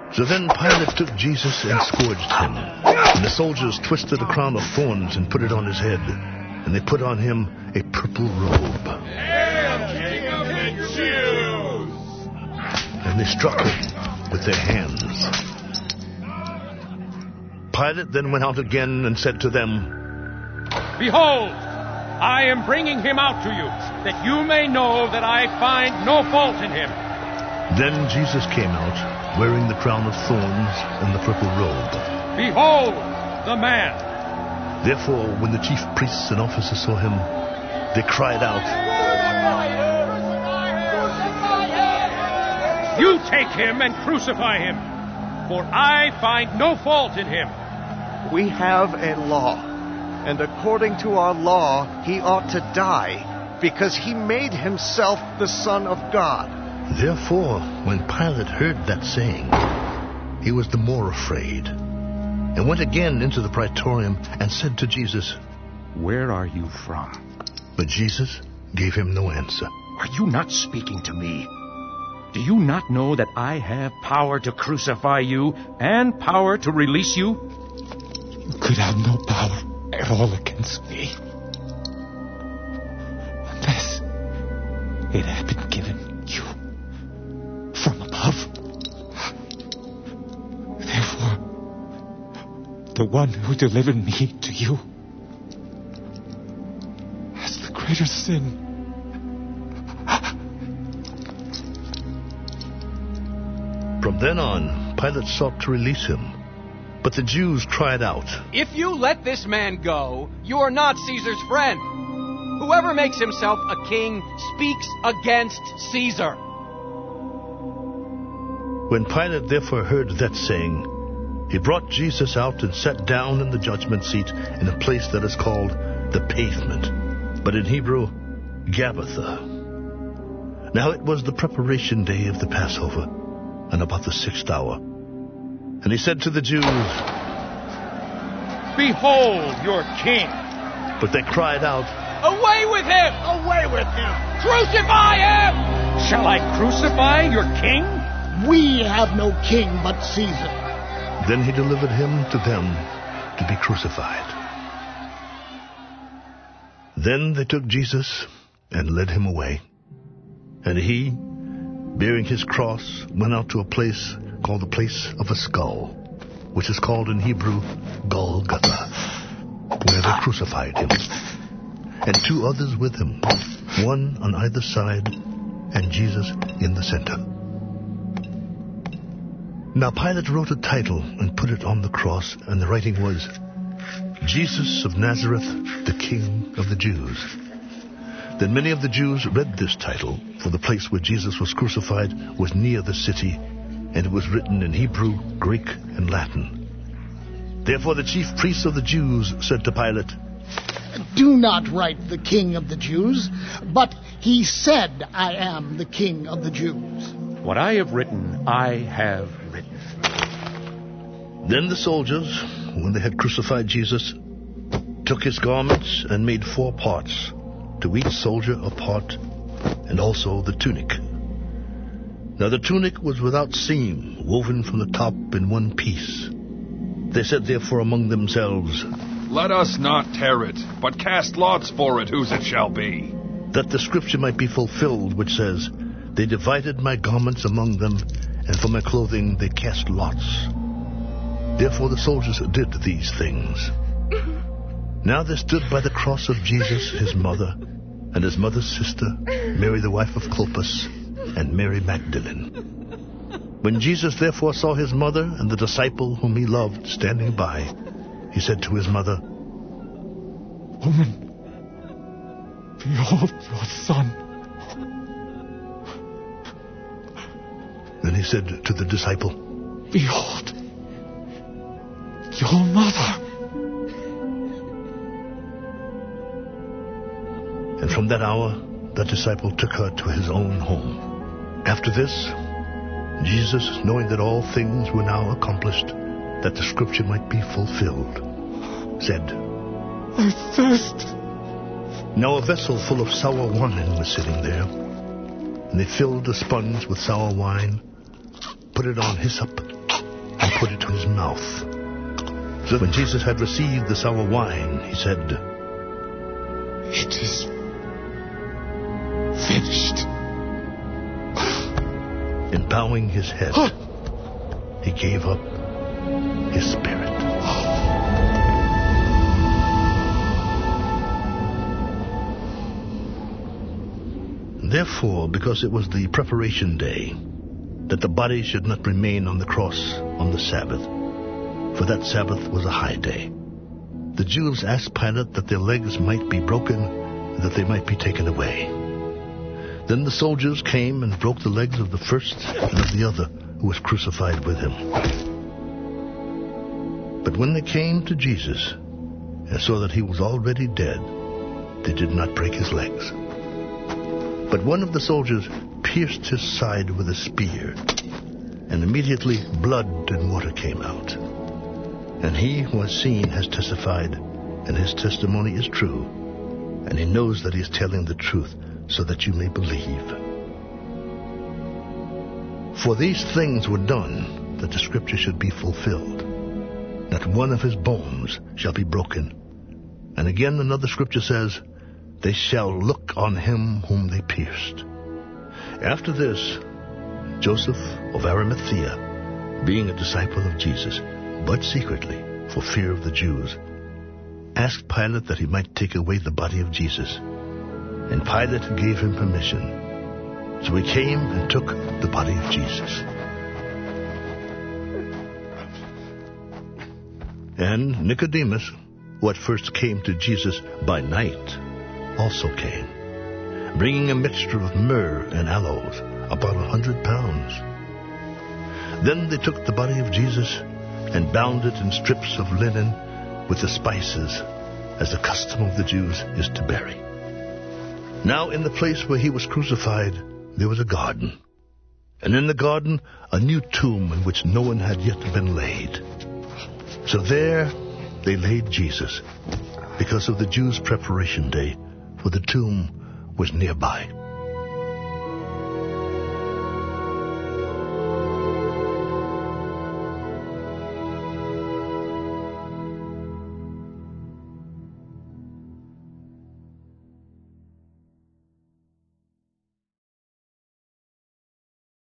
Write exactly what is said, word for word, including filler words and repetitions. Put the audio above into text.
So then Pilate took Jesus and scourged him. And the soldiers twisted a crown of thorns and put it on his head. And they put on him a purple robe. Hail, King of the Jews! And they struck him with their hands. Pilate then went out again and said to them, Behold, I am bringing him out to you, that you may know that I find no fault in him. Then Jesus came out, wearing the crown of thorns and the purple robe. Behold, the man! Therefore, when the chief priests and officers saw him, they cried out, You take him and crucify him, for I find no fault in him. We have a law, and according to our law, he ought to die, because he made himself the Son of God. Therefore, when Pilate heard that saying, he was the more afraid, and went again into the praetorium and said to Jesus, Where are you from? But Jesus gave him no answer. Are you not speaking to me? Do you not know that I have power to crucify you and power to release you? You could have no power at all against me, unless it had been given you from above. Therefore, the one who delivered me to you has the greater sin. From then on, Pilate sought to release him. But the Jews cried out, If you let this man go, you are not Caesar's friend. Whoever makes himself a king speaks against Caesar. When Pilate therefore heard that saying, he brought Jesus out and sat down in the judgment seat in a place that is called the Pavement, but in Hebrew, Gabbatha. Now it was the preparation day of the Passover, and about the sixth hour. And he said to the Jews, Behold your king! But they cried out, Away with him! Away with him! Crucify him! Shall I crucify your king? We have no king but Caesar. Then he delivered him to them to be crucified. Then they took Jesus and led him away. And he, bearing his cross, went out to a place called the Place of a Skull, which is called in Hebrew Golgotha, where they crucified him, and two others with him, one on either side, and Jesus in the center. Now Pilate wrote a title and put it on the cross, and the writing was, Jesus of Nazareth, the King of the Jews. Then many of the Jews read this title, for the place where Jesus was crucified was near the city, and it was written in Hebrew, Greek, and Latin. Therefore the chief priests of the Jews said to Pilate, Do not write the King of the Jews, but he said, I am the King of the Jews. What I have written, I have written. Then the soldiers, when they had crucified Jesus, took his garments and made four parts, to each soldier a part, and also the tunic. Now the tunic was without seam, woven from the top in one piece. They said therefore among themselves, Let us not tear it, but cast lots for it, whose it shall be. That the scripture might be fulfilled, which says, They divided my garments among them, and for my clothing they cast lots. Therefore the soldiers did these things. Now there stood by the cross of Jesus his mother, and his mother's sister, Mary the wife of Clopas, and Mary Magdalene. When Jesus therefore saw his mother and the disciple whom he loved standing by, he said to his mother, Woman, behold your son. Then he said to the disciple, Behold your mother. And from that hour, that disciple took her to his own home. After this, Jesus, knowing that all things were now accomplished, that the scripture might be fulfilled, said, I thirst. Now a vessel full of sour wine was sitting there, and they filled a sponge with sour wine, put it on hyssop, put it to his mouth. So when Jesus had received the sour wine, he said, "It is finished." And bowing his head, he gave up his spirit. Therefore, because it was the preparation day, that the body should not remain on the cross on the Sabbath, for that Sabbath was a high day, the Jews asked Pilate that their legs might be broken, and that they might be taken away. Then the soldiers came and broke the legs of the first and of the other who was crucified with him. But when they came to Jesus and saw that he was already dead, they did not break his legs. But one of the soldiers pierced his side with a spear, and immediately blood and water came out. And he who has seen has testified, and his testimony is true, and he knows that he is telling the truth, so that you may believe. For these things were done, that the scripture should be fulfilled. Not one of his bones shall be broken. And again another scripture says, they shall look on him whom they pierced. After this, Joseph of Arimathea, being a disciple of Jesus, but secretly, for fear of the Jews, asked Pilate that he might take away the body of Jesus. And Pilate gave him permission. So he came and took the body of Jesus. And Nicodemus, who at first came to Jesus by night, also came, bringing a mixture of myrrh and aloes, about a hundred pounds. Then they took the body of Jesus and bound it in strips of linen with the spices, as the custom of the Jews is to bury. Now in the place where he was crucified, there was a garden, and in the garden a new tomb in which no one had yet been laid. So there they laid Jesus, because of the Jews' preparation day, for the tomb was nearby.